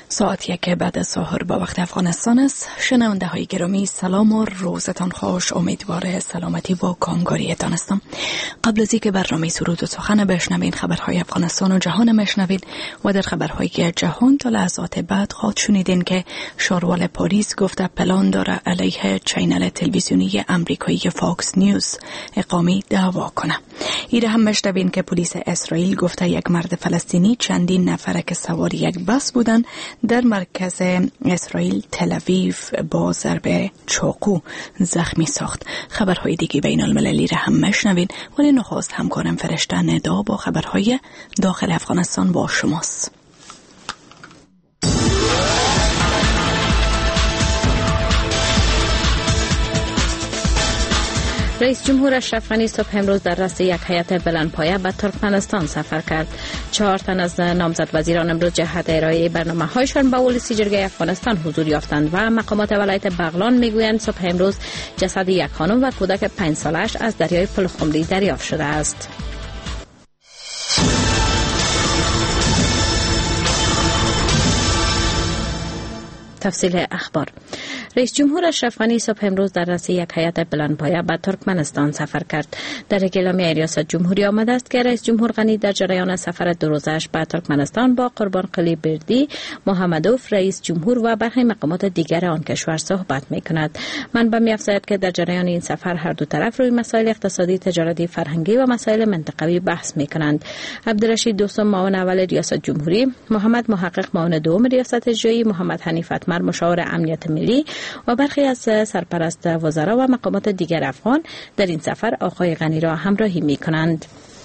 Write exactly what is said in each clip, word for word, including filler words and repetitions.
ساعت یک بعد از ظهر با وقت افغانستان است. شنونده های گرامی سلام و روزتان خوش. امیدوار سلامتی و کامگاری دانستم. قبل از اینکه برنامه سرود و سخن بشنوین، خبرهای افغانستان و جهان میشنوید و در خبرهای جهان تا لحظات بعد خواهد شنیدین که شاروال پلیس گفته پلان داره علیه چینل تلویزیونی امریکایی فاکس نیوز اقامه دعوا کنه. ایره هم میشنوین که پلیس اسرائیل گفته یک مرد فلسطینی چندین نفر که سوار یک بس بودن در مرکز اسرائیل تل اویو با ضرب چاقو زخمی ساخت. خبرهای دیگه بین المللی را هم میشنوین، ولی نخست همکارم فرشته ندا با خبرهای داخل افغانستان با شماست. رئیس جمهور اشرف غنی صبح امروز در رأس یک هیئت بلندپایه به ترکمنستان سفر کرد. چهار تن از نامزد وزیران امروز جهت ارائه برنامه‌هایشان به ولسی جرگه افغانستان حضور یافتند و مقامات ولایت بغلان میگویند صبح امروز جسد یک خانم و کودک پنج سالش از دریای پلخمری دریافت شده است. تفصیل اخبار. رئیس جمهور اشرف غنی صبح امروز در رأس یک هیئت بلندپایه به ترکمنستان سفر کرد. در اعلامیه ریاست جمهوری آمده است که رئیس جمهور غنی در جریان سفر دو روزش به ترکمنستان با قربانقلی بردی محمدوف رئیس جمهور و برخی مقامات دیگر آن کشور صحبت می‌کند. منبع می‌افزاید که در جریان این سفر هر دو طرف روی مسائل اقتصادی، تجارتی، فرهنگی و مسائل منطقوی بحث می‌کنند. عبدالرشید دوستم معاون اول ریاست جمهوری، محمد محقق معاون دوم ریاست اجرایی، محمد حنیف اتمر مشاور امنیت ملی و برخی از سرپرست وزرا و مقامات دیگر افغان در این سفر آقای غنی را همراهی می کنند.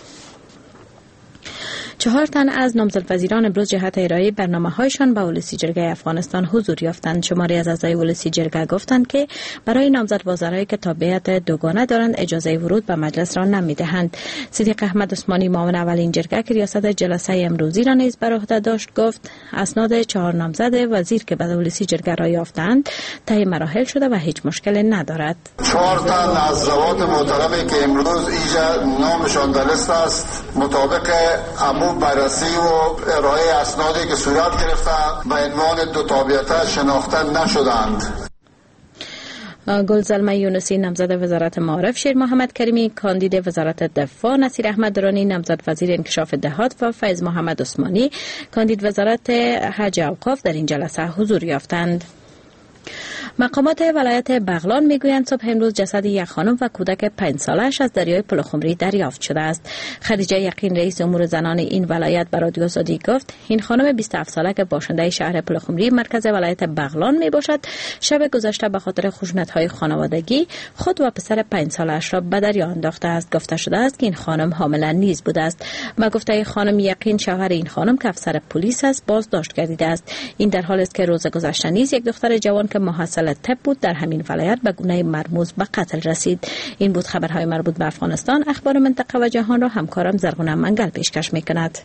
چهار تن از نامزد وزیران امروز جهت ارائه برنامه‌هایشان به ولسی جرگه افغانستان حضور یافتند. شماری از اعضای ولسی جرگه گفتند که برای نامزد وزرایی که تابعیت دوگانه دارند اجازه ورود به مجلس را نمی‌دهند. صدیق احمد عثمانی معاون اول این جرگه که ریاست جلسه امروزی را نیز بر عهده داشت گفت اسناد چهار نامزد وزیر که به ولسی جرگه را یافتند طی مراحل شده و هیچ مشکل ندارد. چهار تن از زوات محترمی که امروز اینجا نامشان در لیست است مطابق امور بررسی و ارائه اسنادی که صورت گرفته به عنوان دو تابعیت شناخته نشدند. گلزلمه یونسی نامزد وزارت معارف، شیر محمد کریمی کاندید وزارت دفاع، نصیر احمد درانی نامزد وزیر انکشاف دهات و فیض محمد عثمانی کاندید وزارت حج اوقاف در این جلسه حضور یافتند. مقامات ولایت بغلان میگویند صبح امروز جسد یک خانم و کودک پنج سالش از دریای پلخمری دریافت شده است. خدیجه یقین رئیس امور زنان این ولایت به رادیو آزادی گفت این خانم بیست و هفت ساله که باشنده شهر پلخمری مرکز ولایت بغلان می باشد شب گذشته به خاطر خشونت‌های خانوادگی خود و پسر پنج سالش را به دریا انداخته است. گفته شده است که این خانم حامل نیز بوده است. با گفته خانم یقین شوهر این خانم که افسر پلیس است بازداشت گردیده است. این در حالی است که روز گذشته نیز یک دختر جوان که محصل طب بود در همین ولایت به گونه مرموز به قتل رسید. این بود خبرهای مربوط به افغانستان. اخبار منطقه و جهان را همکارم زرغونه منگل پیشکش می‌کند.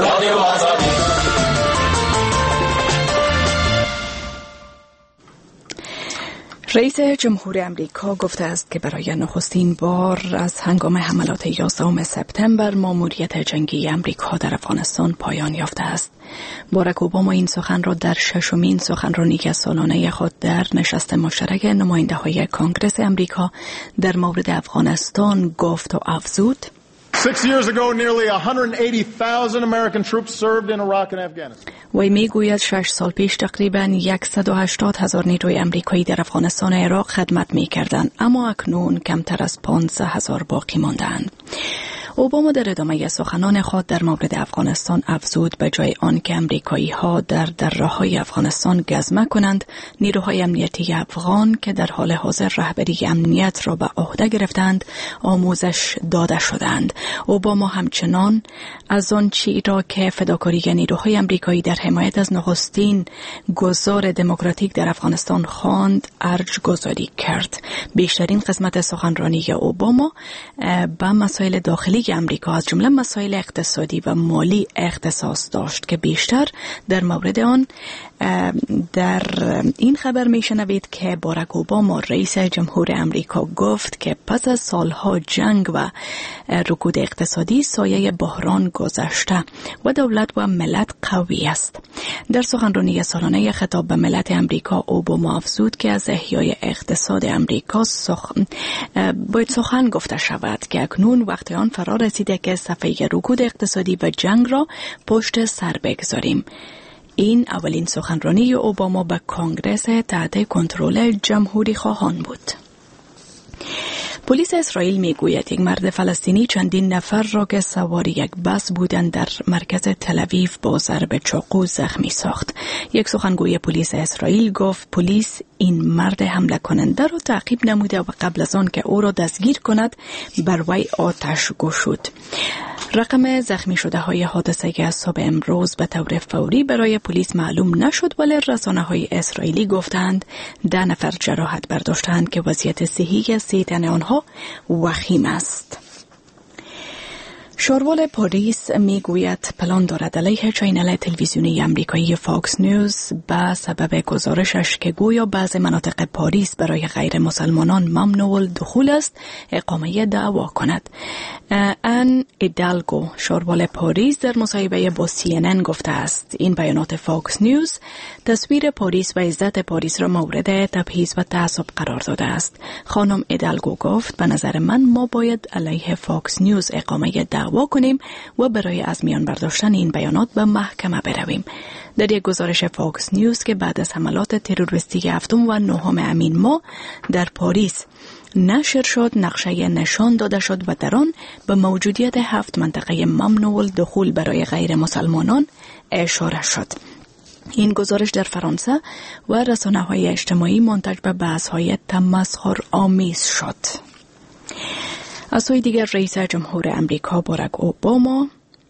رئیس جمهور امریکا گفته است که برای نخستین بار از هنگام حملات یازدهم سپتامبر ماموریت جنگی امریکا در افغانستان پایان یافته است. باراک اوباما این سخن را در ششمین سخنرانی سالانه خود در نشست مشترک نماینده‌های کانگرس امریکا در مورد افغانستان گفت و افزود: Six years ago, nearly one hundred eighty thousand American troops served in Iraq and Afghanistan. و میگوید شش سال پیش تقریباً صد و هشتاد هزار نیروی امریکایی در افغانستان و عراق خدمت می‌کردند، اما اکنون کمتر از پانزده هزار باقی ماندند. اوباما در ادامه سخنان خود در مورد افغانستان افزود به جای آن که امریکایی ها در دره‌های افغانستان گزمه کنند، نیروهای امنیتی افغان که در حال حاضر رهبری امنیت را به عهده گرفتند آموزش داده شدند. اوباما همچنان از آن چیزی را که فداکاری نیروهای امریکایی در حمایت از نخستین گذار دموکراتیک در افغانستان خواند ارج گذاری کرد. بیشترین قسمت سخنرانی اوباما به مسائل داخلی امریکا از جمله مسائل اقتصادی و مالی اختصاص داشت که بیشتر در مورد آن در این خبر میشنوید که باراک اوباما رئیس جمهور امریکا گفت که پس از سالها جنگ و رکود اقتصادی سایه بحران گذشته و دولت و ملت قوی است. در سخنرانی سالانه خطاب به ملت امریکا اوباما افزود که از احیای اقتصاد امریکا سخ... باید سخن گفته شود که اکنون وقت آن فرا رسیده که صفحه رکود اقتصادی و جنگ را پشت سر بگذاریم. این اولین سخنرانی اوباما به کانگرس تحت کنترل جمهوری خواهان بود. پلیس اسرائیل میگوید یک مرد فلسطینی چندین نفر را که سوار یک بس بودند در مرکز تل‌آویو با ضرب چاقو زخمی ساخت. یک سخنگوی پلیس اسرائیل گفت پلیس این مرد حمله کننده را تعقیب نموده و قبل از آن که او را دستگیر کند بر وی آتش گشود. رقم زخمی شده های حادثه که از صبح امروز به طور فوری برای پلیس معلوم نشد، ولی رسانه های اسرائیلی گفتند ده نفر جراحت برداشتند که وضعیت صحی سه تن آنها وخیم است. شاروال پاریس میگوید پلان دارد علیه چینل تلویزیونی امریکایی فاکس نیوز به سبب گزارشش که گویا بعض مناطق پاریس برای غیر مسلمانان ممنوع الدخول است اقامه دعوا کند. ان ایدالگو شاروال پاریس در مصاحبه با سی ان ان گفته است این بیانات فاکس نیوز تصویر پاریس و عزت پاریس را مورد تبعیض و تعصب قرار داده است. خانم ایدالگو گفت به نظر من ما باید علیه فاکس نیوز اقامه دعوا کنیم و برای از میان برداشتن این بیانات به محکمه برویم. در یک گزارش فاکس نیوز که بعد از حملات تروریستی هفتم و نهم امین ماه در پاریس نشر شد، نقشه نشان داده شد و در آن به موجودیت هفت منطقه ممنوع الدخول برای غیر مسلمانان اشاره شد. این گزارش در فرانسه و رسانه‌های اجتماعی منتج به بحث‌های تمسخر آمیز شد. از سوی دیگر رئیس جمهور امریکا باراک اوباما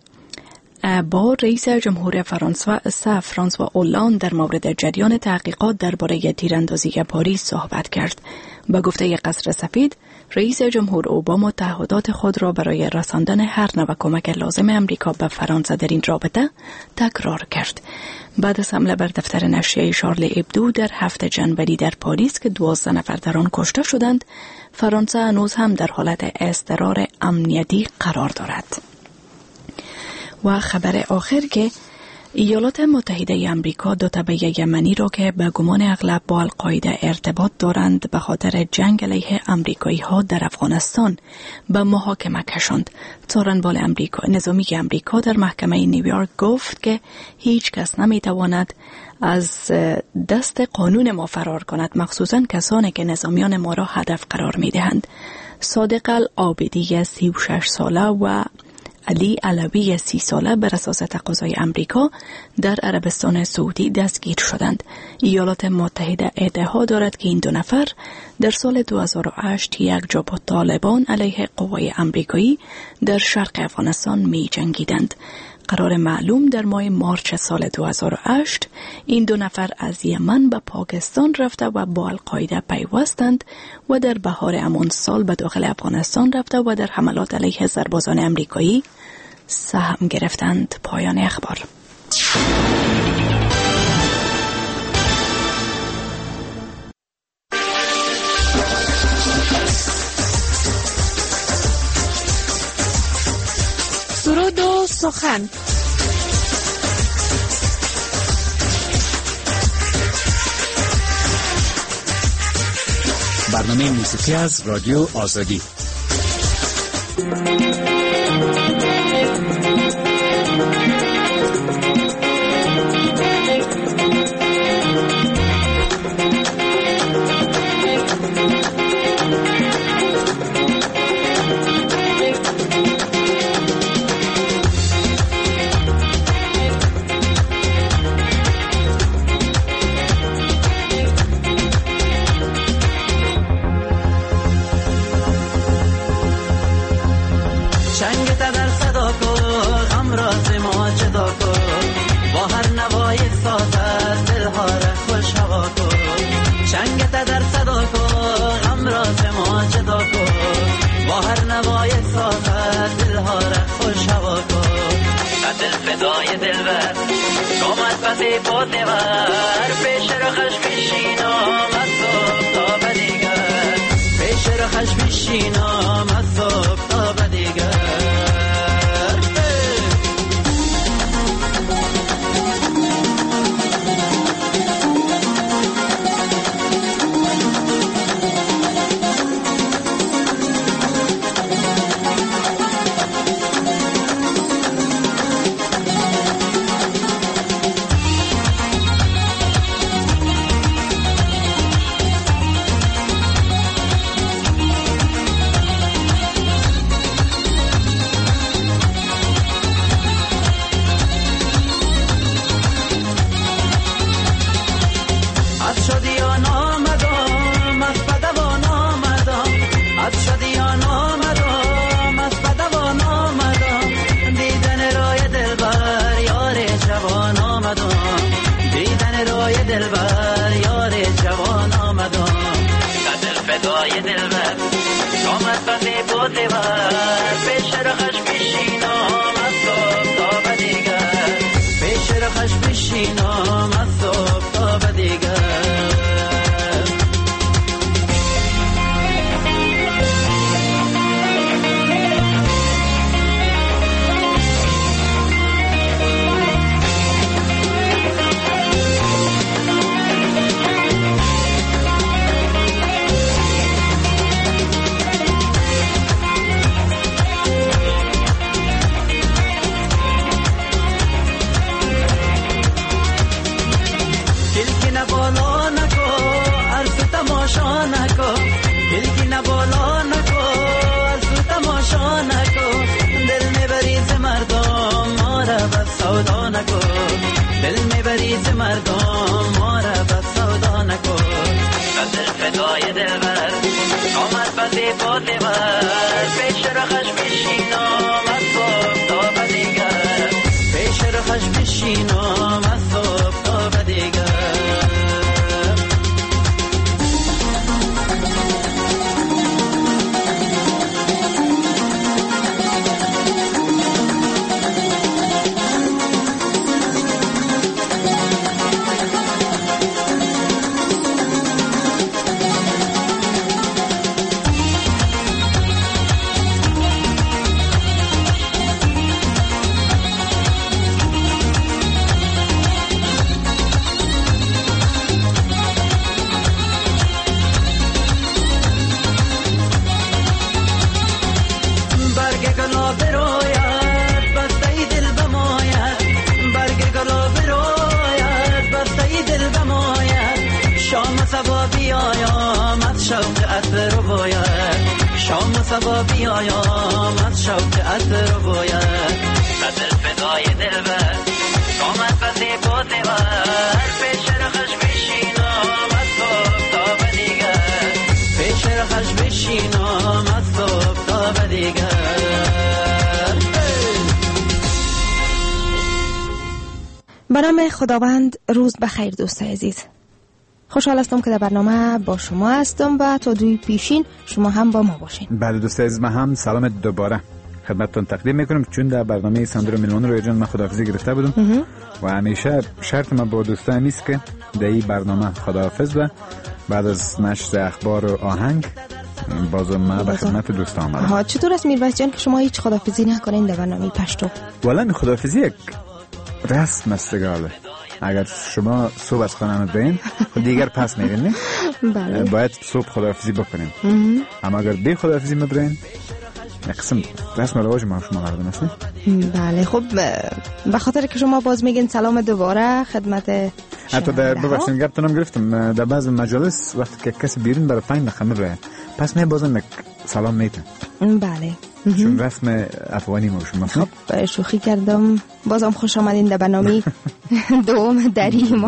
با رئیس جمهور فرانسه فرانسوا اولاند در مورد جریان تحقیقات درباره تیراندازی پاریس صحبت کرد. با گفته قصر سفید، رئیس جمهور اوباما تعهدات خود را برای رساندن هر نوع کمک لازم امریکا به فرانسه در این رابطه تکرار کرد. بعد از حمله بر دفتر نشریه شارلی ابدو در هفته جنوری در پاریس که دوازده نفر در آن کشته شدند، فرانسه هنوز هم در حالت اضطرار امنیتی قرار دارد. و خبر آخر که ایالات متحده امریکا دو تبع یمنی را که به گمان اغلب با القاعده ارتباط دارند به خاطر جنگ علیه امریکایی ها در افغانستان به محاکمه کشاند. څارنوال امریکا نظامی امریکا در محکمه نیویورک گفت که هیچ کس نمی تواند از دست قانون ما فرار کند، مخصوصا کسانی که نظامیان ما را هدف قرار می دهند. صادق العابدی سی و شش ساله و علی علوی سی ساله بر اساس تقاضای امریکا در عربستان سعودی دستگیر شدند. ایالات متحده ادعا دارد که این دو نفر در سال دو هزار و هشت یک جبهه طالبان علیه قوای امریکایی در شرق افغانستان می جنگیدند. قرار معلوم در ماه مارچ سال دو هزار و هشت این دو نفر از یمن به پاکستان رفته و با القاعده پیوستند و در بهار همان سال به داخل افغانستان رفته و در حملات علیه سربازان امریکایی سهم گرفتند. پایان اخبار. سرود و سخن. برنامه موسیقی از رادیو آزادی. چنگ تا در پادور پیش رو خش بشینم از صبح تا به دیگر پیش رو خش بشینم از صبح تا به دیگر به نام خداوند. روز بخیر دوستای عزیز، خوشحال هستم که در برنامه با شما هستم و تا دوی پیشین شما هم با ما باشین. بله دوستای عزیز، ما هم سلام دوباره خدمتتون تقدیم میکنم، چون در برنامه ساندرو میلمون روی جان من خداحافظی گرفته بودم و همیشه شرط من با دوستان نیست که در این برنامه خداحافظ و بعد از نشر اخبار و آهنگ بازم ما به خدمت دوستان آمدم. ها چطور است میرویس جان که شما هیچ خداحافظی نکنین در برنامه پشتو؟ والا خداحافظی یک رسم است گاله. اگر شما صبح از خانه برین دیگر پس میرین نه؟ بله. باید صبح خداحافظی بکنین. اما اگر بی خداحافظی مبرین یک قسم رسم رواج ما شما مردم است. بله خب به خاطر که شما باز میگین سلام دوباره خدمت حتی در ببخشید گفتم گرفتم در بعض مجالس وقتی که کسی بیرون برای پنج دقیقه میبره پس می بازم سلام میتن. بله چون رسم افغانی ما شما. خب شوخی کردم، بازم خوش آمدین در برنامه دوم دری ما.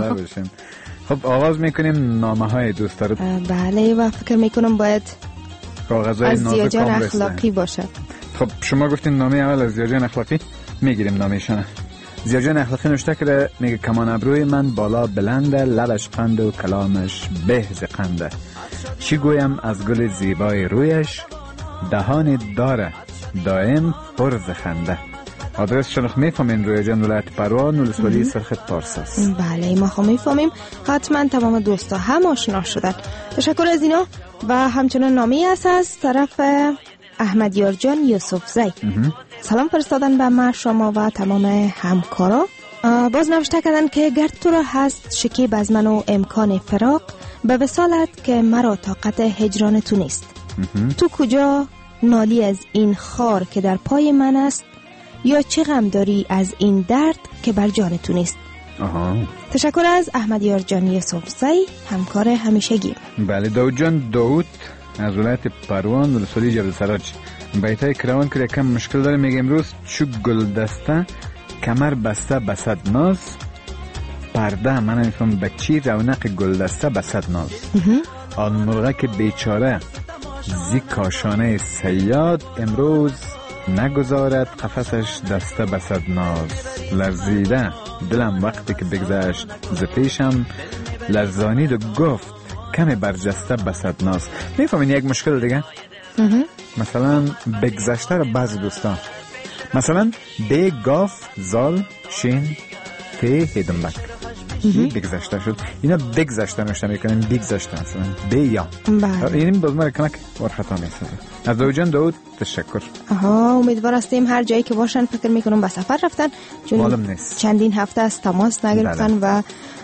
خب آغاز میکنیم نامه های دوست رو. بله و فکر میکنم باید کاغذهای از نازک زیاجان اخلاقی باشه. خب شما گفتین نامه اول از زیاجان اخلاقی، میگیریم نامه‌شان. زیاجان اخلاقی نوشته کرده، میگه کمان ابروی من بالا بلنده، لبش قند و کلامش به ز قنده. چی گویم از گل زیبای رویش، دهانی داره دائم پر ز خنده. آدرس شنخ میفهمین روی جان ولایت پروان ولسوالی سرخ پارس است. بله ما خو میفهمیم. حتما تمام دوستا هم آشنا شدن. تشکر از اینا. و همچنان نامی است از طرف احمد یارجان یوسف زی. سلام فرستادن به ما شما و تمام همکارا. باز نوشته کردن که گر تو را هست شکیب از من و امکان فراق، به وصالت که مرا طاقت هجران تو نیست. تو کجا نالی از این خار که در پای من است، یا چه غم داری از این درد که بر جان تو نیست. آها. تشکر از احمد یارجان یوسف زی، همکار همیشگی. بله داود جان داود از ولایت پروان ولسوالی جبل سراج بیتای کروان که کم مشکل داره. میگه امروز چو گل دسته کمر بسته بسد ناز، پرده من نمیفهم بچی رونق گل دسته بسد ناز. آن مرغه که بیچاره زی کاشانه سیاد، امروز نگذارد قفسش دسته بسد ناز. لرزیده دلم وقتی که بگذشت ز پیشم، لرزانید و گفت کمی برجسته بسد ناز. میفهمین یک مشکل دیگه مثلا بگذشته رو بعضی دوستان مثلا به گاف زال شین ته هیدنبک بگذشته شد، اینا بگذشته نشته میکنن بگذشته مثلا به یا یعنی باز ما کنک ور خطا نیست. از دو جان داود تشکر. آها امیدوار هستیم هر جایی که باشن فکر میکنم به سفر رفتن، چون چندین هفته از تماس نگرفتن و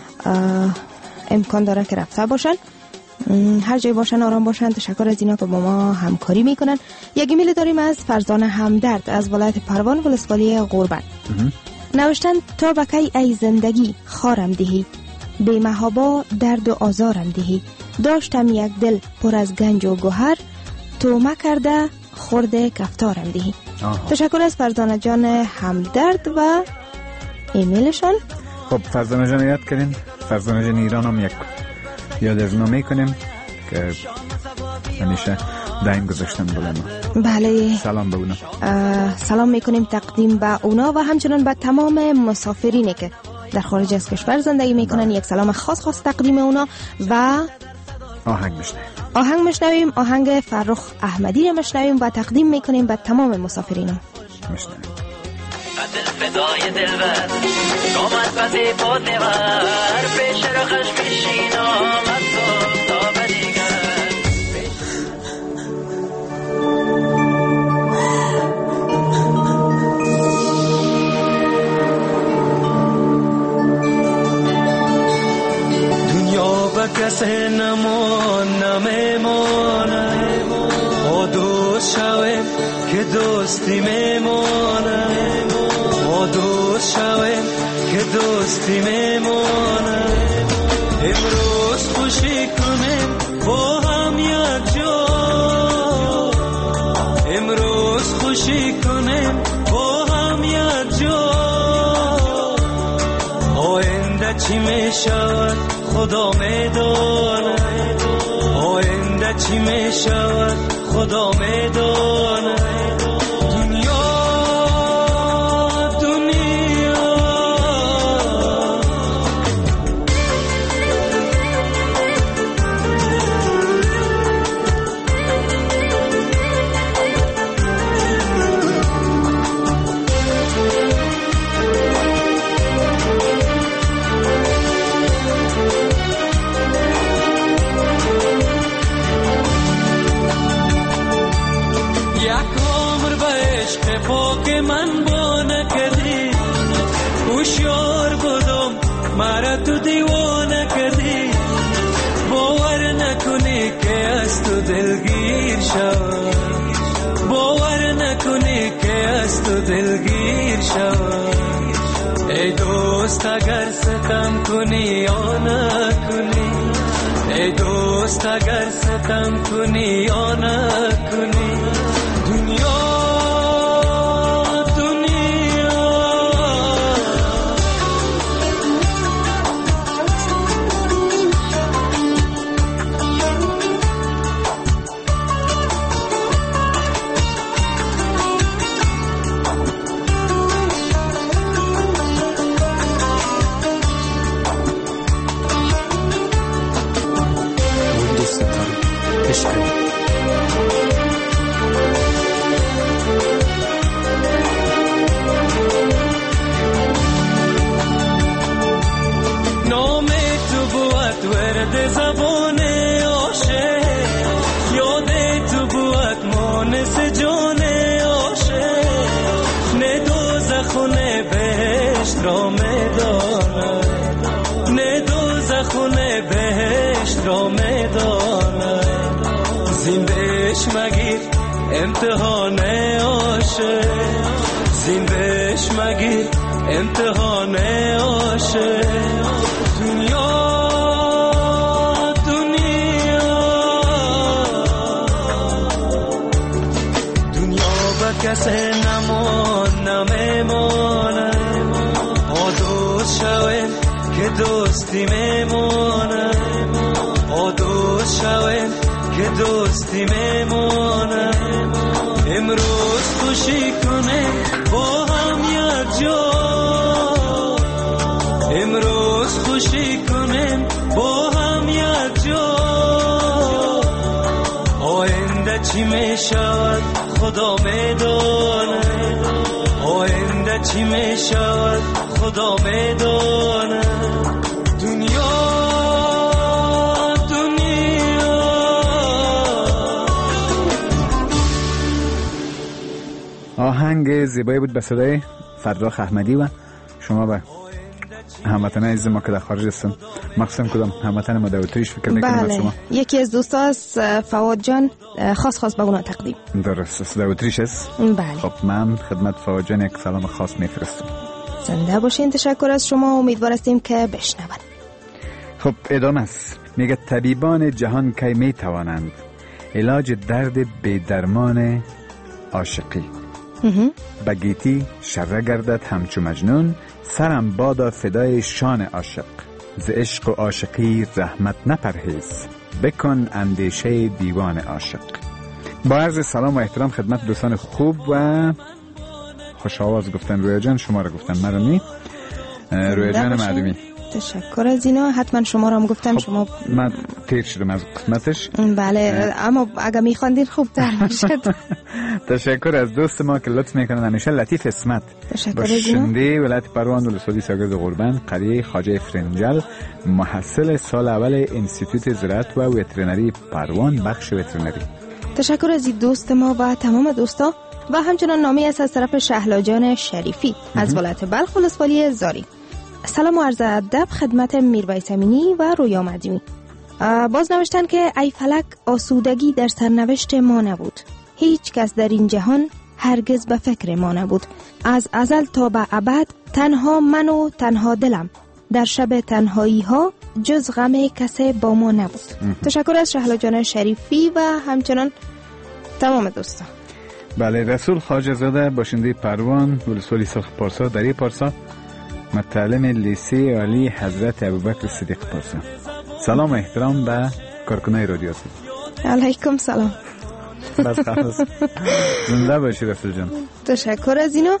امکان داره که رفته باشن. هر جای باشن آرام باشن. تشکر از اینا که با ما همکاری میکنن. یک ایمیل داریم از فرزانه همدرد از ولایت پروان ولسوالی قربان. نوشتن تا بکی ای زندگی خارم دهی، بی محابا درد و آزارم دهی. داشتم یک دل پر از گنج و گوهر، تو مکرده خورده کفتارم دهی. آها. تشکر از فرزانه جان همدرد و ایمیلشان. خب فرزانه جان یاد کردین. فرزانه جان ایران هم یک یاد از نامه کنیم که همیشه دایم گذاشتن بله ما. بله سلام به اونا. سلام میکنیم تقدیم به اونا و همچنان به تمام مسافرینی که در خارج از کشور زندگی میکنن. یک سلام خاص خاص تقدیم اونا و آهنگ مشنویم. آهنگ مشنویم آهنگ فرخ احمدی رو مشنویم و تقدیم میکنیم به تمام مسافرین. مشنویم. دل فدای دلبر قامت بزی بود نور، پیش رخش پیشین آمد صبح تا بدیگر. دنیا با کسی نمان نمیمانه، ما دوست شویم که دوستی میمانه، ما دوست شویم که دوستی میمانه. امروز خوشی کنیم با هم یک جا، امروز خوشی کنیم با هم یک جا. آینده چی میشود خدا میدانه، آینده چی میشود خدا میدانه. من با نکردی هوشیار بودم مرا تو دیوانه کردی، باور نکنی که از تو دلگیر شوم، باور نکنی که از تو دلگیر شوم. ای دوست اگر ستم کنی یا نکنی، ای دوست اگر ستم کنی یا نکنی. دنیا اومده زبان عاشق، یاد تو بود مانس جان عاشق، نه دوزخ و نه بهشت را میدانه، نه دوزخ و نه بهشت را میدانه، زین بهش مگیر امتحان عاشق، زین بهش مگیر امتحان عاشق. دنیا دنیا دنیا با کسی نمان نمیمانه، ها دوست شویم که دوستی میمانه، ها دوست شویم که دوستی میمانه. امروز خوشی کنه با هم یک جا، امروز خوشی کنیم با هم یک جا، آینده چی می شود خدا میدانه، آینده چی می شود خدا میدانه. دنیا دنیا آهنگ زیبایی بود به صدای فرخ احمدی و شما به هموطنان عزیز ما که در خارج هستن، مخصوصا کدام هموطن ما داوطلبیش فکر میکنم بله. شما یکی از دوستا از فواد جان خاص خاص به اونا تقدیم. درست است، داوطلبیش است. بله. خب من خدمت فواد جان یک سلام خاص میفرستم. زنده باشین، تشکر از شما، امیدوار هستیم که بشنون. خب ادامه است. میگه طبیبان جهان کی میتوانند علاج درد بی‌درمان عاشقی، بگیتی شره گردد همچو مجنون، سرم بادا فدای شان عاشق، ز عشق و عاشقی رحمت نپرهیز، بکن اندیشه دیوان عاشق. با عرض سلام و احترام خدمت دوستان خوب و خوش آواز گفتن رویا جان، شما را گفتن مرمی رویا جان معدومی. تشکر از اینا، حتما شما را هم گفتن. خب شما من تیر شدم از قسمتش. بله اما اگه میخواندین خوب تر میشد. تشکر از دوست ما که لطف میکنن همیشه. لطیف اسمت باشنده ولایت پروان ولسوالی ساگرد قربان، قریه خواجه فرنجل، محصل سال اول انستیتوت زراعت و وترنری پروان، بخش وترنری. تشکر از این دوست ما و تمام دوستا. و همچنان نامی است از طرف شهلا جان شریفی از ولایت بلخ ولسوالی زاری. سلام و عرض ادب خدمت میرویس امینی و رویا مدیونی. باز نوشتن که ای فلک آسودگی در سرنوشت ما نبود، هیچ کس در این جهان هرگز به فکر ما نبود، از ازل تا به ابد تنها من و تنها دلم، در شب تنهایی ها جز غم کسی با ما نبود. تشکر از شهلا جان شریفی و همچنان تمام دوستان. بله، رسول خواجه زاده باشنده پروان ولسوالی سرخ پارسا، دری پارسا، متعلم لیسه عالی حضرت ابوبکر صدیق پارسا. سلام و احترام به کارکنای رادیو صدا. علیکم سلام. بس خلاص. زنده باشی رسول جان. تشکر از اینا.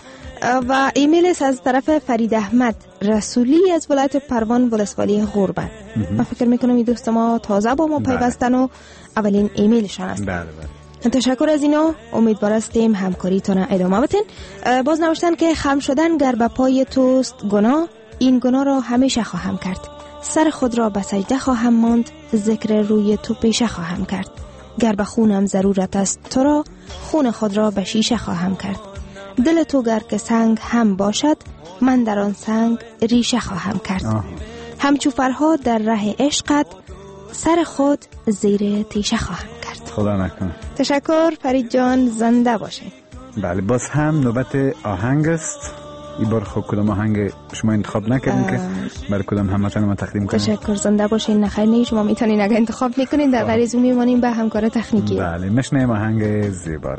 و ایمیل است از طرف فرید احمد رسولی از ولایت پروان ولسوالی غربت. من فکر میکنم این دوست ما تازه با ما پیوستن و اولین ایمیلشان است. بله بله. تشکر از اینا، امیدوار هستیم همکاریتون ادامه بدین. باز نوشتن که خم شدن گر به پای توست گناه، این گناه را همیشه خواهم کرد، سر خود را به سجده خواهم ماند، ذکر روی تو پیشه خواهم کرد، گر به خونم ضرورت است تو را، خون خود را به شیشه خواهم کرد، دل تو گر که سنگ هم باشد، من در آن سنگ ریشه خواهم کرد. آه. همچو فرها در ره عشقت، سر خود زیر تیشه خواهم کرد. خدا نکنه. تشکر فرید جان، زنده باشه. بله، باز هم نوبت آهنگ است. این بار خب کدام آهنگ شما انتخاب نکردین که برای کدام هموطن ما تقدیم کنیم؟ تشکر، زنده باشین. نخیر نه، شما میتونین اگه انتخاب میکنین، در غیر از اون میمونیم به همکار تکنیکی. بله، مشنیم آهنگ زیباره.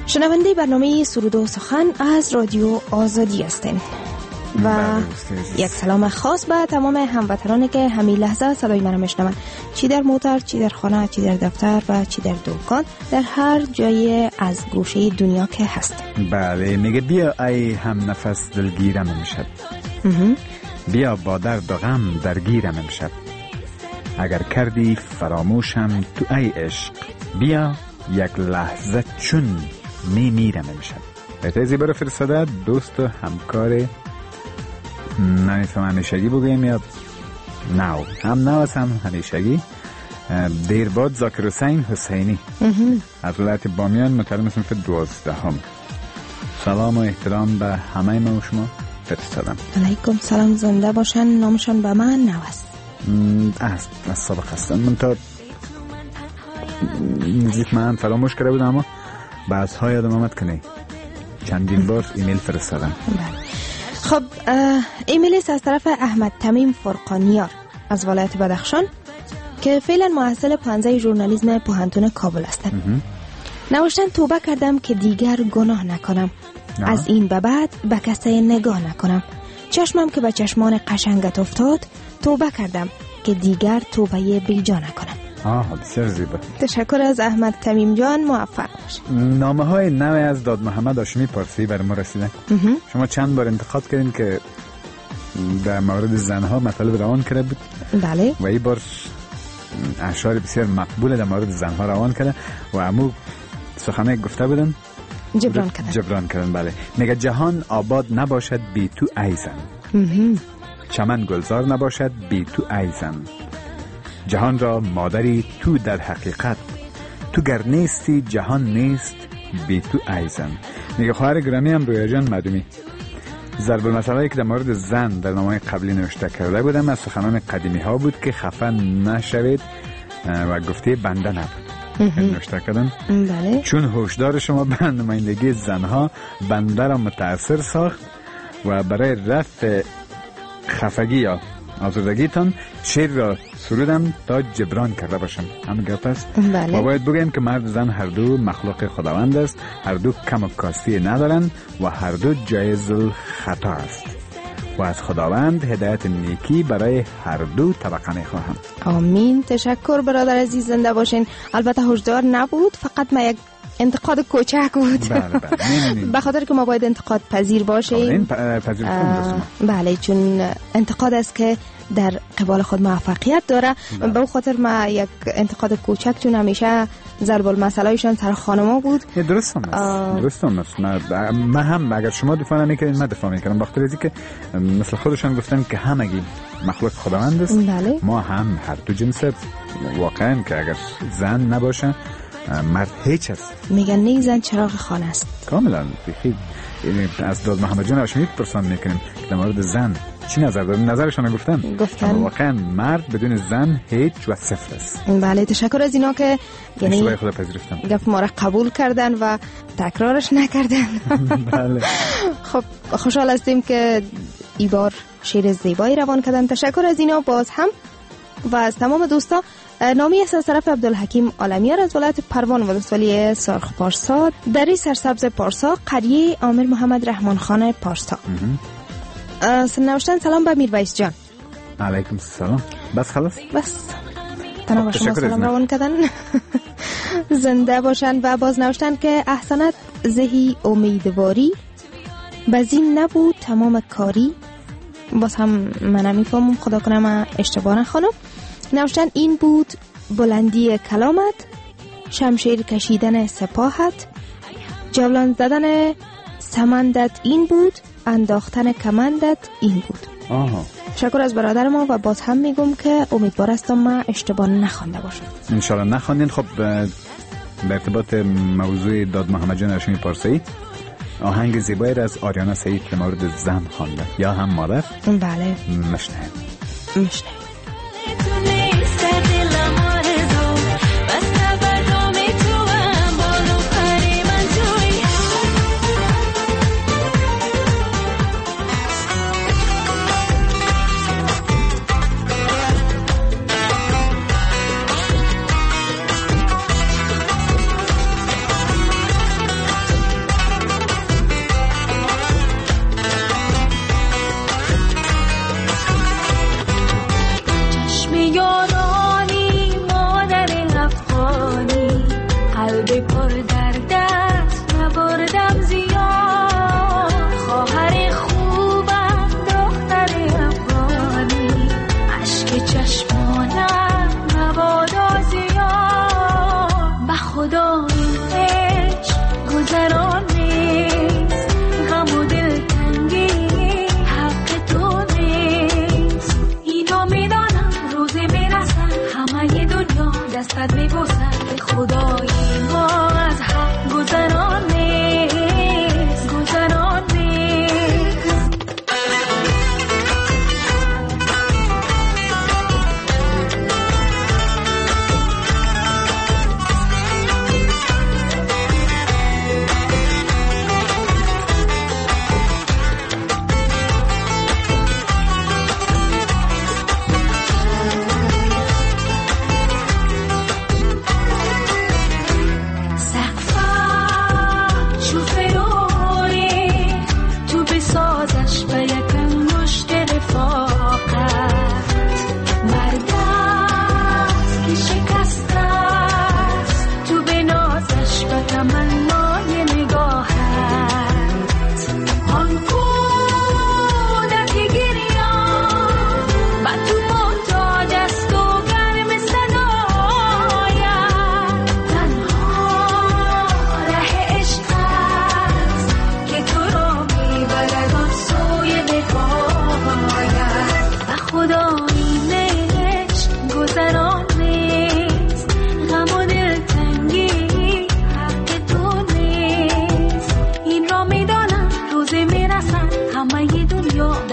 شنونده برنامه سرود و سخن از رادیو آزادی هستین و یک سلام خاص به تمام هموطنانی که همین لحظه صدای من میشنون، چی در موتر، چی در خانه، چی در دفتر و چی در دکان، در هر جای از گوشه دنیا که هست. بله، میگه بیا ای هم نفس دلگیرم امشب، بیا با درد و غم درگیرم امشب، اگر کردی فراموشم تو ای عشق، بیا یک لحظه چون می میرم امشب. بهتر زیبا رو فرستاده دوست و همکار، نمیفهم همیشگی بگویم یا نو هم نو هم همیشگی، دیر باد زاکر حسین حسینی از ولایت بامیان، متولد صنف دوازده هم. سلام و احترام به همه ما و شما فرستادم. علیکم سلام، زنده باشن. نامشان به من نو است. است از سابق هستن، من تا نزدیک من فراموش کرده بودم اما بعضها یادم آمد که نه، چندین بار ایمیل فرستادم. خب ایمیل است از طرف احمد تمیم فرقانیار از ولایت بدخشان که فعلا محصل پانزده ژورنالیسم پوهنتون کابل هستند. نوشتن توبه کردم که دیگر گناه نکنم، نه. از این به بعد به کسی نگاه نکنم، چشمم که به چشمان قشنگت افتاد، توبه کردم که دیگر توبه بیجا نکنم. آه بسیار زیبا. تشکر از احمد تمیم جان، موفق باشید. نامه های نوی از داد محمد هاشمی پارسی بر ما رسیدن. شما چند بار انتقاد کردین که در مورد زنها مطالب روان کرده بود. بله. و این بار اشعار بسیار مقبول در مورد زنها روان کرده و امو سخنه گفته بودن جبران کردن. جبران کردن بله. میگه جهان آباد نباشد بی تو ای زن، چمن گلزار نباشد بی تو ای زن، جهان را مادری تو در حقیقت، تو گر نیستی جهان نیست بی تو ای زن. میگه خواهر گرامی هم رویا جان مدومی ضرب المثل‌هایی که در مورد زن در نامه‌های قبلی نوشته کرده بودم از سخنان قدیمی ها بود که خفه نشوید و گفته بنده نبود. نوشته کردن بله. چون هوشدار شما به نمایندگی زنها بنده را متأثر ساخت و برای رفع خفگی یا آزردگیتان شعر را سرودم تا جبران کرده باشم. همین گپ است. بله. ما باید بگوییم که مرد و زن هر دو مخلوق خداوند است، هر دو کم و کاستی ندارند و هر دو جایز الخطا است و از خداوند هدایت نیکی برای هر دو طبقه می‌خواهم. آمین. تشکر برادر عزیز، زنده باشین. البته هشدار نبود، فقط ما یک انتقاد کوچک بود. بله بله. به خاطر که ما باید انتقاد پذیر باشیم. بله، چون انتقاد است که در قبال خود موفقیت داره. به اون خاطر ما یک انتقاد کوچک، چون همیشه ضرب المثلایشان سر خانما بود. درست هم است. درست هم است. من هم اگر شما دفاع نمی‌کنید من دفاع می‌کنم، بخاطر اینکه که مثل خودشان گفتن که همگی مخلوق خداوند است. بله. ما هم هر دو جنس واقعا که اگر زن نباشه مرد هیچ است. میگن نه زن چراغ خانه است. کاملا بخیر. از داد محمد جان هاشمی پرسان میکنیم در مورد زن چی نظر دارن؟ نظرشان گفتن گفتن واقعا مرد بدون زن هیچ و صفر است. بله، تشکر از اینا که یعنی خدا پذیرفتن گفت ما را قبول کردن و تکرارش نکردن. بله. خب خوشحال هستیم که این بار شعر زیبایی روان کردن. تشکر از اینا باز هم و از تمام دوستا. نامی است از طرف عبدالحکیم عالمیار از ولایت پروان ولسوالی سرخ پارسا، دری سرسبز پارسا، قریه عامر محمد رحمان خان پارسا. نوشتن سلام به میرویس جان. علیکم السلام. بس خلاص؟ بس تنها با شما سلام روان کردن. زنده باشن. و باز نوشتن که احسنت زهی امیدواری، بزین نبود تمام کاری. باز هم من نمیفهمم، خدا کنه من اشتباه نخونم. نوشتن این بود بلندی کلامت، شمشیر کشیدن سپاهت، جولان زدن سمندت این بود، انداختن کمندت این بود. آها. تشکر از برادر ما و باز هم میگم که امیدوار هستم من اشتباه نخوانده باشم. انشالله نخواندین. خب در ارتباط موضوع داد محمد جان هاشمی پارسی آهنگ زیبایی از آریانا سعید که مورد زن خوانده یا هم مادر. بله. مشنه مشنه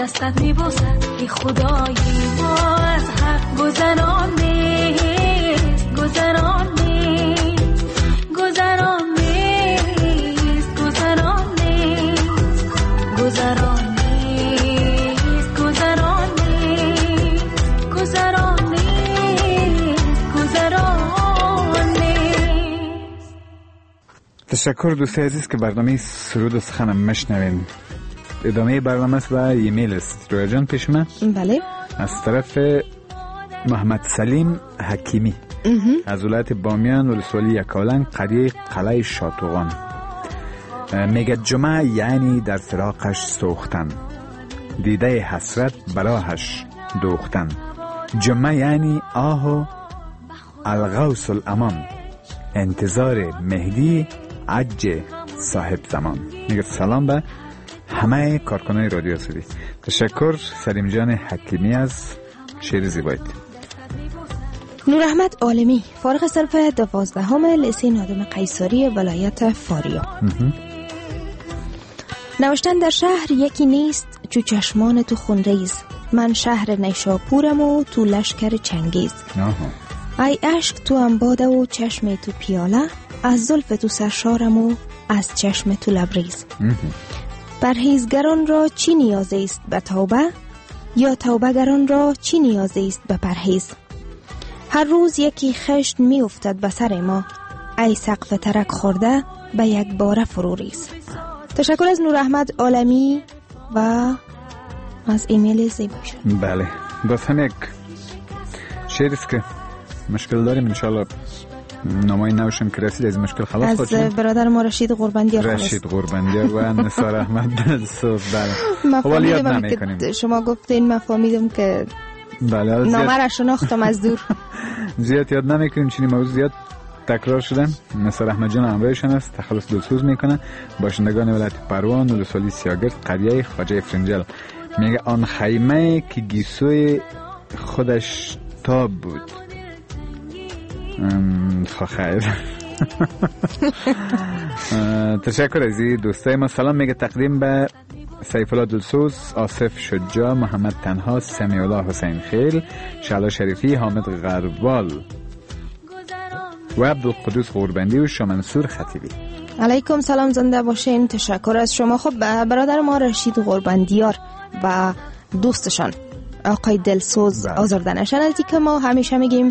دستت میبوسد ای خدایی ما از حق گذران نیست گذران نیست گذران نیست گذران نیست گذران نیست گذران نیست گذران نیست گذران نیست. تشکر دوستای عزیز که برنامه سرود و سخنم مشنوین. ادامه برنامه است و ایمیل است. رویا جان پیش من؟ بله. از طرف محمد سلیم حکیمی از ولایت بامیان ولسوالی یکاولنگ قریه قلعه شاتوغان میگه جمعه یعنی در فراقش سوختن، دیده حسرت براهش دوختن. جمعه یعنی آه و الغوث الامان، انتظار مهدی عج صاحب زمان. میگه سلام به همه کارکنای رادیو آزادی. تشکر سلیم جان حکیمی از شعر زیبایت. نور احمد عالمی فارغ صرف دوازدهم لیسه نادم قیصری ولایت فاریاب نوشتن در شهر یکی نیست چو چشمان تو خونریز، من شهر نیشاپورم و تو لشکر چنگیز. ای عشق تو انباده و چشم تو پیاله، از زلف تو سرشارم و از چشم تو لبریز. پرهیزگران را چی نیاز است به توبه، یا توبهگران را چی نیاز است به پرهیز. هر روز یکی خشت می افتد به سر ما، ای سقف ترک خورده به یک باره فرو ریز. تشکر از نور احمد عالمی و از ایمیل زیباشون. بله باز هم یک شعر است که مشکل داریم، انشالله نامای نوشم که رسید از مشکل خلاص خواهد شد. از برادر ما رشید قربندیار رشید قربندیار و نثار احمد دلسوز. بله خب ولی یاد نمیکنیم. شما گفتین من فهمیدم که بله نامه را شناختم از دور. زیاد یاد نمیکنیم، چنین موضوع زیاد تکرار شدن. نثار احمد جان همراهشان است، تخلص دلسوز میکنه. باشندگان ولایت پروان ولسوالی سیاگرد قریه خواجه فرنجل. میگه آن خیمه که گیسوی خودش تاب بود. خیر تشکر از دوستای ما. سلام میگه تقدیم به سیف الله دلسوز، آصف شجاع، محمد تنها، سمیع الله حسین خیل، شعلا شریفی، حامد غربال و عبدالقدوس قربندی و شامنصور خطیبی. علیکم سلام، زنده باشین. تشکر از شما. خب برادر ما رشید قربندیار و دوستشان آقای دلسوز آزردنشان از که ما همیشه میگیم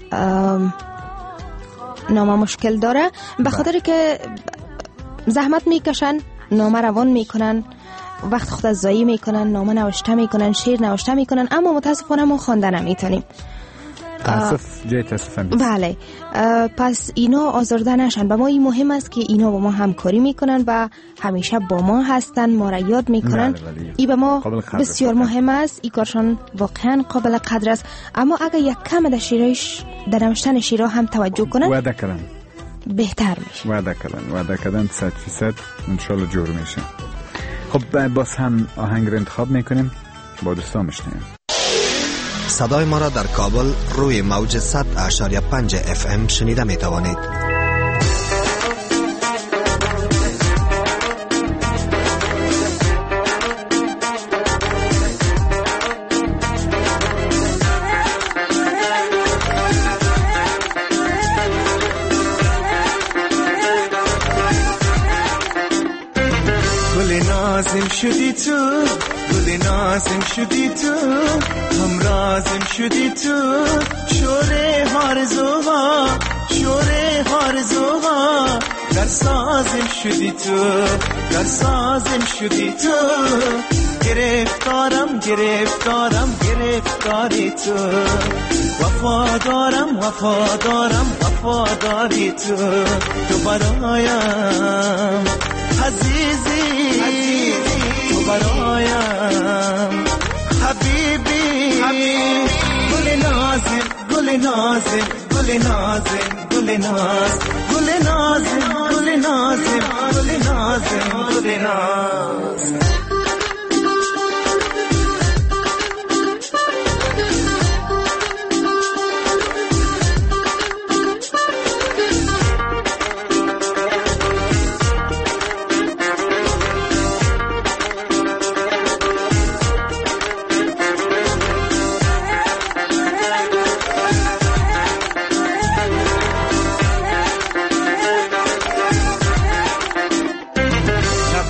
نامه مشکل داره، به خاطر که زحمت میکشن، نامه روان میکنن، وقت خود از ضایع میکنن، نامه نوشته میکنن، شعر نوشته میکنن، اما متاسفانه ما خوانده نمیتونیم. تاسف جای تاسف هم. بله پس اینا آزرده نشن. به ما این مهم است که اینا با ما همکاری میکنن و همیشه با ما هستن، ما را یاد میکنن. این به ما بسیار مهم است، این کارشان واقعا قابل قدر است. اما اگر یک کم در شیرش در نوشتن شیرها هم توجه کنن وعده کردن بهتر میشه. وعده کردن وعده کردن صد فیصد انشالله جور میشه. خب باز هم آهنگ رو انتخاب میکنیم، با دوستان میشنیم. صدای ما را در کابل روی موج صد اشاریه پنج اف ام شنیده می توانید. گل نازم شدی تو، گل نازم شدی تو، هم رازم شدی تو، شوره هارزوها، شوره هارزوها، در سازم شدی تو، در سازم شدی تو، گرفتارم گرفتارم گرفتاری تو، وفادارم وفادارم وفاداری تو، تو برایم عزیزی، تو برایم حبیبی، گل نازم گل نازم گل نازم گل ناز گل نازم گل نازم گل نازم گل ناز.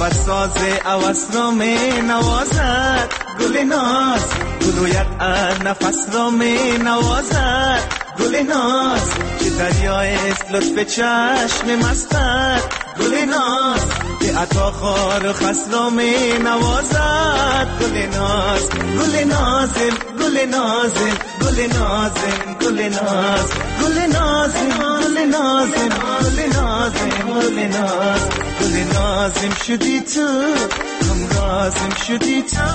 ساز عوض را می نوازد گل ناز گلویت از نفس را می نوازد گل ناز که دریای است لطف چشم مستت گل ناز که عطا خار و خس را می نوازد گل ناز گل نازم گل نازم گل نازم گل ناز گل نازم گل نازم گل نازم گل ناز گل نازم شدی تو هم رازم شدی تو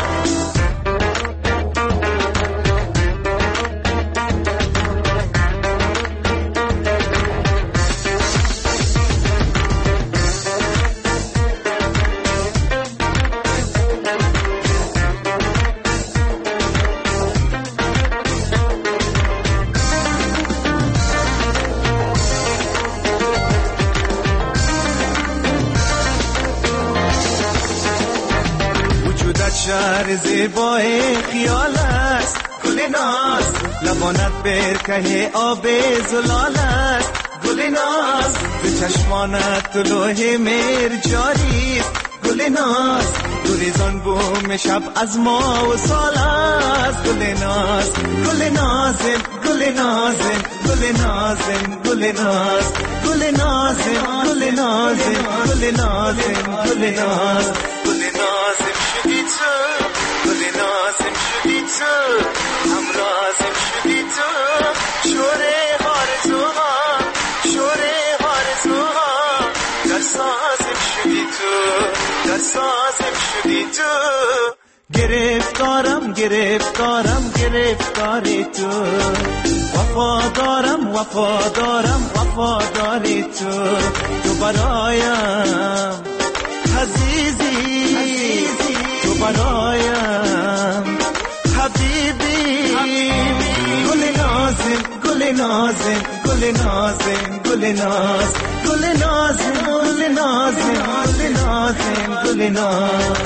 شهر زیبای خیال است گل ناز لبانت برکه آب زلال است گل ناز به چشمانت طلوع مهر جاری است گل ناز دوریزان بوم شب از ما و سال است گل ناز گل نازم گل نازم گل نازم گل ناز گل نازم گل نازم گل نازم گل ناز گل نازم شدی تو گل نازم شدی تو هم رازم شدی تو شوره هار تو ها شوره هار تو ها در سازم شدی تو در سازم شدی تو گرفتارم گرفتارم گرفتاری تو وفادارم وفادارم وفاداری تو تو برایم عزیزی تو برایم حبیبی گل نازم گل نازم گل نازم گل ناز گل نازم گل نازم گل نازم گل ناز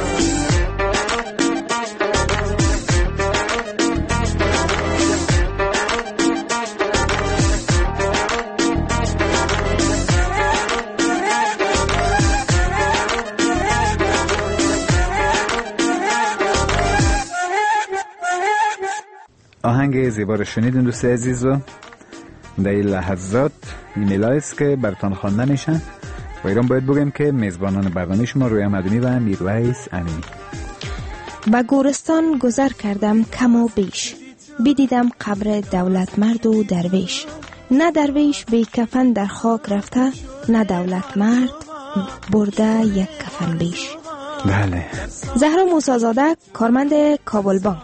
آهنگ زیبا رو شنیدین دوست عزیز و در این لحظات ایمیل هایست که براتان خوانده میشن و ایران باید بگیم که میزبانان برنامه شما رویا مدنی و میرویس امینی. با گورستان گذر کردم کم و بیش، بدیدم قبر دولت مرد و درویش. نه درویش بی کفن در خاک رفته، نه دولت مرد برده یک کفن بیش. بله. زهرا موسی‌زاده، کارمند کابل بانک.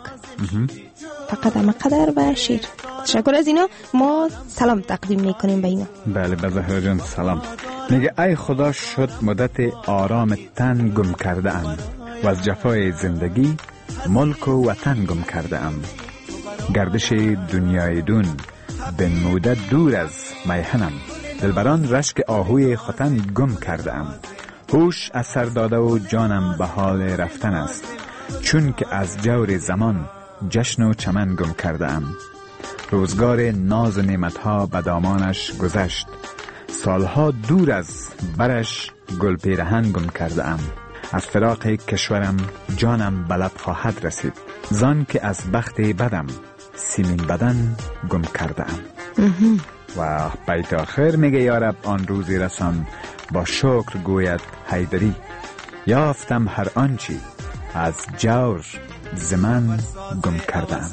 فقط اما قدر و شیر. تشکر از اینا. ما سلام تقدیم میکنیم به اینا. بله به زهرا جان سلام. میگه ای خدا شد مدت آرام تن گم کرده ام و از جفای زندگی ملک و وطن گم کرده ام. گردش دنیای دون به مدت دور از میهنم، دلبران رشک آهوی ختن گم کرده ام. هوش از سر داده و جانم به حال رفتن است، چون که از جور زمان جشن و چمن گم کرده ام. روزگار ناز و نعمتها به دامانش گذشت، سالها دور از برش گل پیرهن گم کرده ام. از فراق کشورم جانم به لب خواهد رسید، زان که از بخت بدم سیمین بدن گم کرده ام. و بیت آخر میگه یارب آن روزی رسان با شکر گوید حیدری، یافتم هر آنچی از جور زمن گم کردم.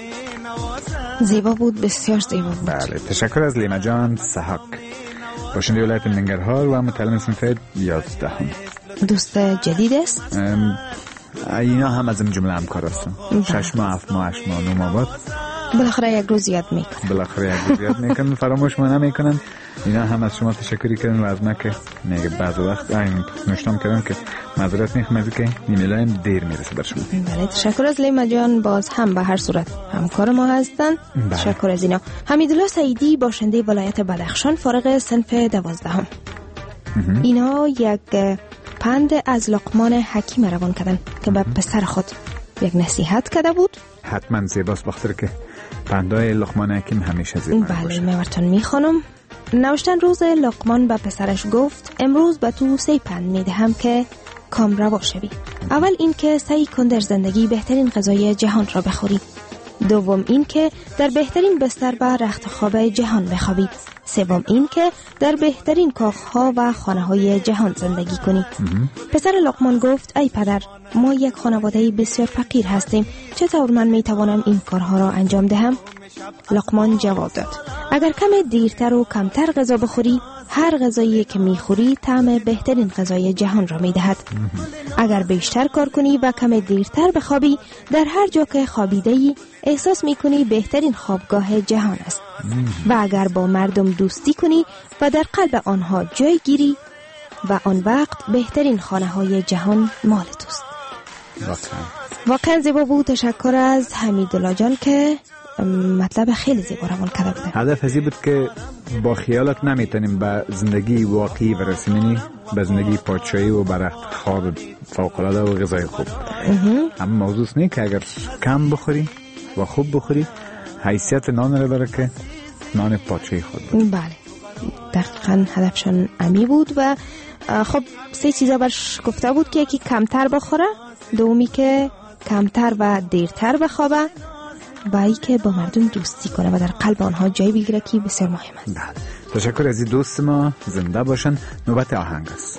زیبا بود، بسیار زیبا بود. بله تشکر از لیما جان سحق، باشنده ولایت ننگرهار و متعلم صنف یازدهم. دوست جدید است؟ اینا هم از این جمله همکار هستن. شش ماه هفت ماه هشت ماه نو ماه بعد بالاخره یک روز یاد میکنن بالاخره یک روز یاد میکنن فراموش ما نمیکنن. اینا هم از شما تشکری کردن و از ما که میگه بعض وقت این نشتم کردن که معذرت میخوام از که ایمیلایم دیر میرسه بر شما. بله تشکر از لیما جان، باز هم به هر صورت همکار ما هستن. تشکر از اینا. حمیدالله سعیدی باشنده ولایت بدخشان فارغ صنف دوازدهم. اینا یک پند از لقمان حکیم روان کردن که به پسر خود یک نصیحت کرده بود. حتما زیباست بخاطر که پندای لقمان حکیم همیشه زیبا بله باشه. من براتون میخوانم. نوشتن روز لقمان به پسرش گفت امروز به تو سه پند میدهم که کامروا شوی. اول این که سعی کن در زندگی بهترین غذای جهان را بخوری. دوم این که در بهترین بستر و رخت خواب جهان بخوابی. سوم این که در بهترین کاخها و خانه‌های جهان زندگی کنی. پسر لقمان گفت ای پدر، ما یک خانواده بسیار فقیر هستیم، چطور من میتوانم این کارها را انجام دهم؟ لقمان جواب داد اگر کم دیرتر و کمتر غذا بخوری، هر غذایی که میخوری طعم بهترین غذای جهان را میدهد. اگر بیشتر کار کنی و کم دیرتر بخوابی، در هر جا که خوابیده‌ای احساس میکنی بهترین خوابگاه جهان است. و اگر با مردم دوستی کنی و در قلب آنها جای گیری، و آن وقت بهترین خانه های جهان مال توست. واقعا زیبا بود. تشکر از حمیدالله جان که مطلب خیلی زیبا روان کرده بوده. هدف ازی بود که با خیالت نمیتونیم به زندگی واقعی برسیم، به زندگی پادشاهی و برخت خواب فوق‌العاده و غذای خوب. اما موضوع اینه که اگر کم بخوری و خوب بخوری، حیثیت نان را داره که نان پادشاهی خود بود. بله دقیقاً هدفشان امی بود. و خب سه چیزا برش گفته بود که یکی کمتر بخوره، دومی که کمتر و دیرتر بخوابه، و ای که با مردم دوستی کنه و در قلب آنها جای بگیره که بسیار مهم است. بله. تشکر از این دوست ما، زنده باشن. نوبت آهنگ است.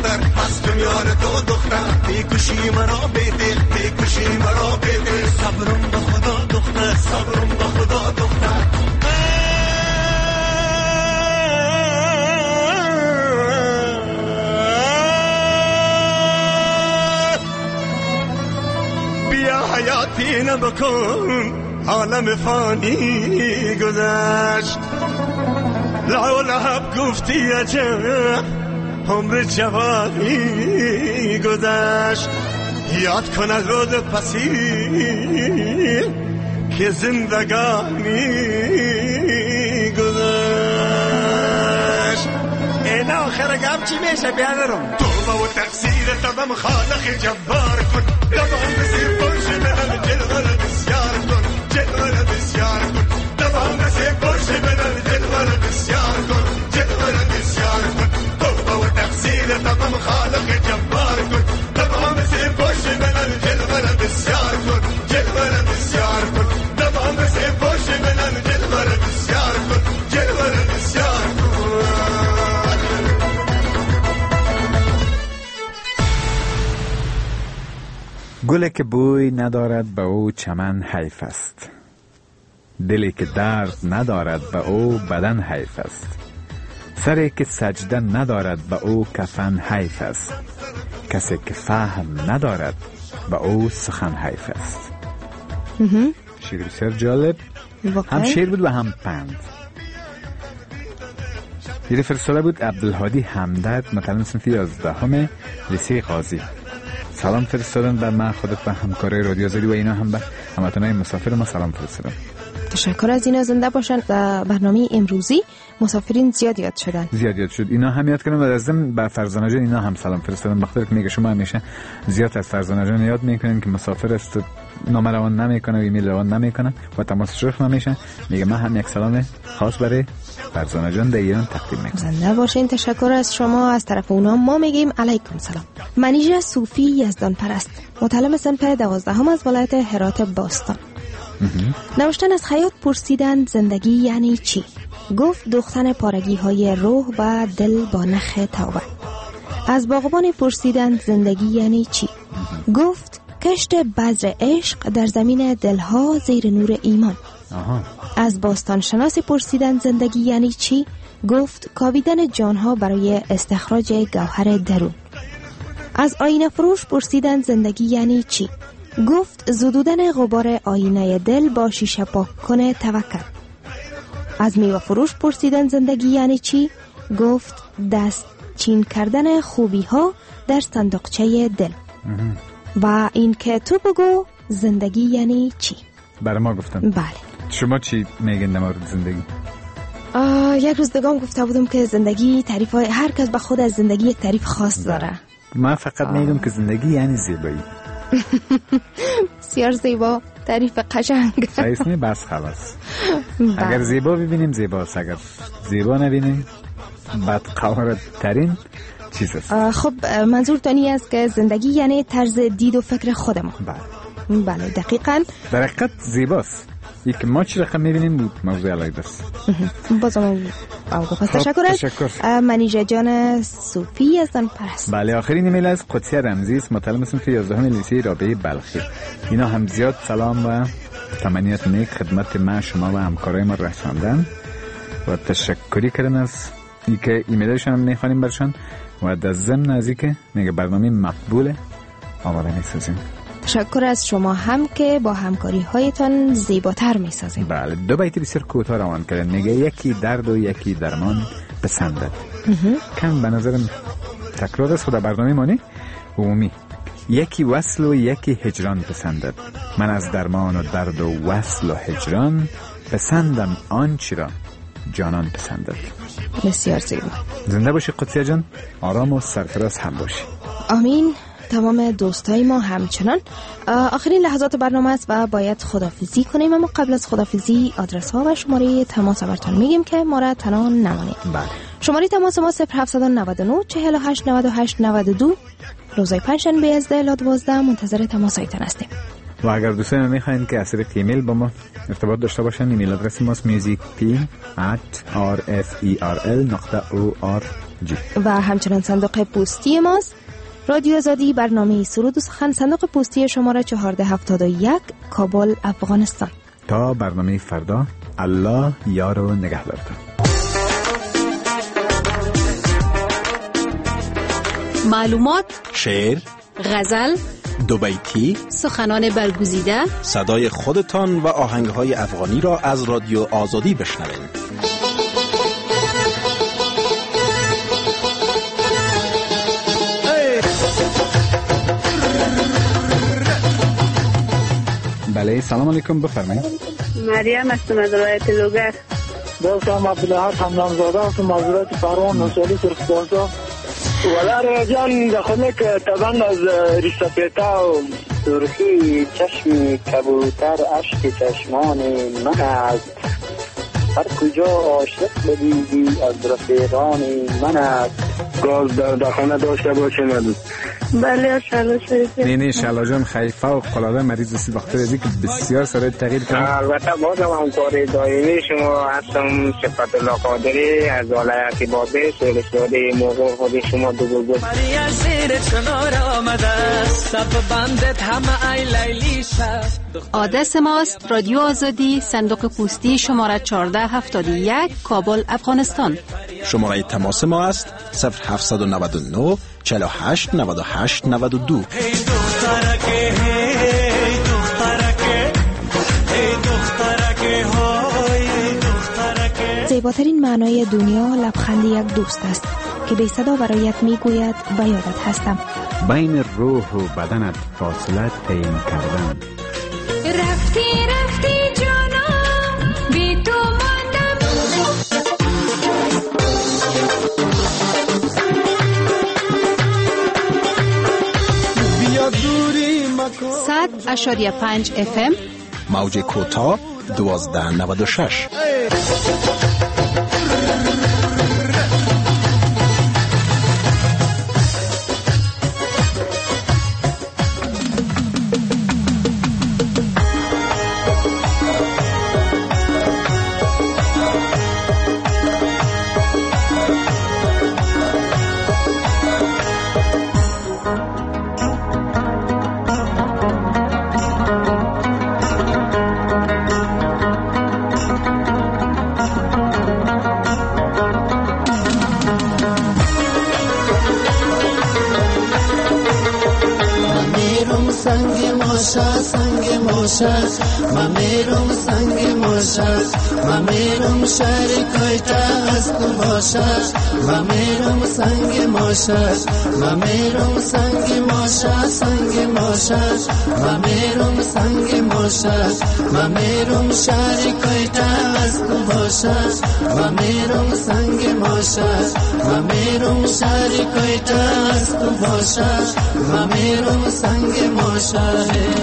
میکشی مرا بده میکشی مرا بده صبر حیاتی نبکن عالم فانی گذشت لعو لحب گفتی عجب عمر جوانی گذشت یاد کن از روز پسی که زندگانی گذشت. این آخر گم چی میشه بیادرم توبه و تقصیر تبم خالق جبار کن تبام بسیر پرش منم جلوه بسیار کن جلوه بسیار کن تبام بسیر پرش منم جلوه بسیار کن جلوه بسیار کن توبه و تقصیر تبم خالق جبار کن تبام بسیر پرش منم جلوه بسیار کن جلوه بسیار کن تبام بسیر پرش منم جلوه بسیار کن جلوه بسیار کن. گلی که بوی ندارد به او چمن حیف است، دلی که درد ندارد به او بدن حیف است، سری که سجده ندارد به او کفن حیف است، کسی که فهم ندارد به او سخن حیف است. شعر بسیار جالب، هم شعر بود و هم پند. یه فرستاده بود عبدالهادی همدرد، متعلم صنف یازدهم لیسه قاضی. سلام فرستادن به من، خودت و همکارای رادیو آزادی و اینا هم به هموطنای مسافر ما سلام فرستادن. تشکر از اینا، زنده باشن. و برنامه امروزی مسافرین زیاد یاد شدن زیاد یاد شد اینا هم یاد کردن و از ضمن به فرزانه جان اینا هم سلام فرستادن، بخاطر که میگه شما همیشه زیاد از فرزانه جان یاد میکنین که مسافر است، نامه روان نمیکنه و ایمیل روان نمیکنه و تماس رخ نمیشه. میگه من هم یک سلام خاص برای فرزانه جان در ایران تقدیم میکنم. زنده باشین. تشکر از شما. از طرف اونا ما میگیم علیکم سلام. منیژه صوفی یزدان پرست، متعلم صنف دوازدهم از ولایت هرات باستان. نوشتن از خیاط پرسیدند زندگی یعنی چی؟ گفت دوختن پارگی های روح و دل با نخ توبه. از باغبان پرسیدند زندگی یعنی چی؟ گفت کشت بذر عشق در زمین دلها زیر نور ایمان. آها. از باستان شناسی پرسیدند زندگی یعنی چی؟ گفت کاویدن جانها برای استخراج گوهر درون. از آینه فروش پرسیدند زندگی یعنی چی؟ گفت زدودن غبار آینه دل با شیشه پاک کنه توکل. از میوه فروش پرسیدن زندگی یعنی چی؟ گفت دست چین کردن خوبی ها در صندوقچه دل. و این که تو بگو زندگی یعنی چی؟ برای ما گفتم. بله. شما چی میگین در مورد زندگی؟ یک روز دگام گفته بودم که زندگی تعریف های هر کس به خود از زندگی یک تعریف خاص داره. من فقط میگم که زندگی یعنی زیبایی. بسیار زیبا، تعریف قشنگ. صحیح نه، بس خلاص. اگر زیبا ببینیم زیباست، اگر زیبا نبینیم بد قوارت ترین چیز است. خب منظور تانی است که زندگی یعنی طرز دید و فکر خودمون. بله بله دقیقاً. در حقیقت زیباست. ای که ما چی رقم میبینیم بود موضوع علاقه است. بازم آقا پس تشکر است. منیژه جان صوفی یزدان پرست. بله آخرین ایمیل از قدسیه رمزی است، مطلب صنف یازدهم لیسه رابعه بلخی. اینا هم زیاد سلام و تمنیات نیک خدمت ما شما و همکارای ما رساندن و تشکری کردن از ای که ایمیلشون هم میخوانیم برشان و در ضمن از ای که میگه برنامه مقبوله آماده میسازیم. تشکر از شما هم که با همکاری هایتان زیباتر میسازیم. بله دو بیت بسیار کوتاه روان کردن، میگه یکی درد و یکی درمان پسندد. کم به نظرم تکرار است خدا برنامه مانی عمومی. یکی وصل و یکی هجران پسندد، من از درمان و درد و وصل و هجران پسندم آنچه را جانان پسندد. بسیار زیبا. زنده باشی قدسیه جان، آرام و سرفراز هم باشی. آمین. تمام دوستای ما همچنان. آخرین لحظات برنامه است و باید خدافیزی کنیم، اما قبل از خدافیزی آدرس ها و شماره تماس براتون میگیم که ما را تنها نمانید. بله. شماره تماس ما صفر هفت نه نه چهل و هشت نود و هشت نود و دو. روزهای پنجشنبه از ده تا دوازده منتظر تماسایتان هستیم. و اگر دوستان میخواین که از طریق ایمیل با ما ارتباط داشته باشن، ایمیل آدرس ما است music p at r f e r l dot o r g و همچنان صندوق پستی ماست رادیو آزادی، برنامه سرود و سخن، صندوق پستی شماره چهارده هفتاد و یک، کابل، افغانستان. تا برنامه فردا، الله یار و نگهدارتان. معلومات، شعر، غزل، دو بیتی، سخنان برگزیده، صدای خودتان و آهنگهای افغانی را از رادیو آزادی بشنوین. بله سلام علیکم، بفرمایید. مریم هستم از ولایت لوگر. دوستم عبدالحق حمدانزاده هستم از ولایت پروان نوشالی ترکستان. ولاره جان دخونه که طبعا از ریسپیتا و سرخی چشم کبوتر عشق چشمان من است. هر کجا عاشق بدیدی از رفیقان من است. گاز در دخونه داشته باشه ندید. بله شالا شریفه. نه نه شالا جان خیفه و قلاده مریض هستی بخاطر ازی که بسیار سرای تغییر کنه. البته بازم همکار دائمی شما هستم. صفت الله قادری از ولایت بابل سرسوده موقع خود شما دو گل گفت. مریا شیر چنار آمده سب بندت همه ای لیلی شد. آدرس ماست رادیو آزادی، صندوق پستی شماره چهارده هفتاد و یک، کابل، افغانستان. شماره تماس ما است صفر هفت نه نه چهل و هشت نود و هشت نود و دو. زیباترین معنای دنیا لبخند یک دوست است که بی صدا برایت میگوید و یادت هستم. بین روح و بدنت فاصله تعیین کردن. رفتی رفتی جانم بی تو ماندم. بیا دوری مکن. صد اشاریه پنج اف ام، موج کوتاه دوازده نود و شش. ممیرم سنگ موشا ممیرم شهر کویتا از تو باشا ممیرم سنگ موشا ممیرم سنگ موشا سنگ موشا ممیرم سنگ موشا ممیرم شهر کویتا از تو باشا ممیرم سنگ موشا ممیرم شهر کویتا از تو باشا ممیرم سنگ موشا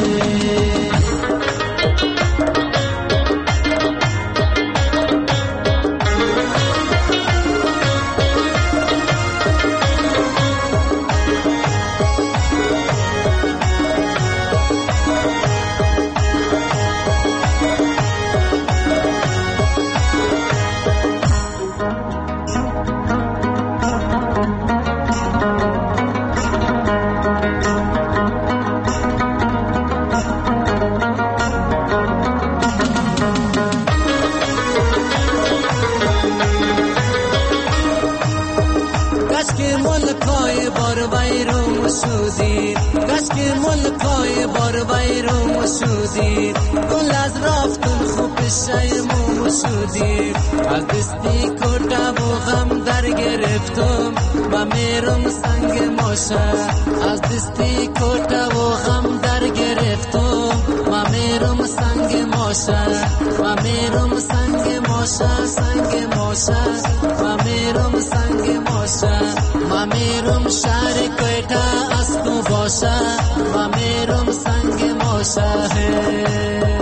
گل از رفتن خوب شیمو مسودی از دستی کتا و غم در گرفتم و میرم سنگ موشا از دستی کتا و غم در گرفتم و میرم سنگ موشا و میرم سنگ موشا سنگ موشا و میرم سنگ موشا و میرم شهر کویتا از تو باشا و میرم سنگ موشا ہے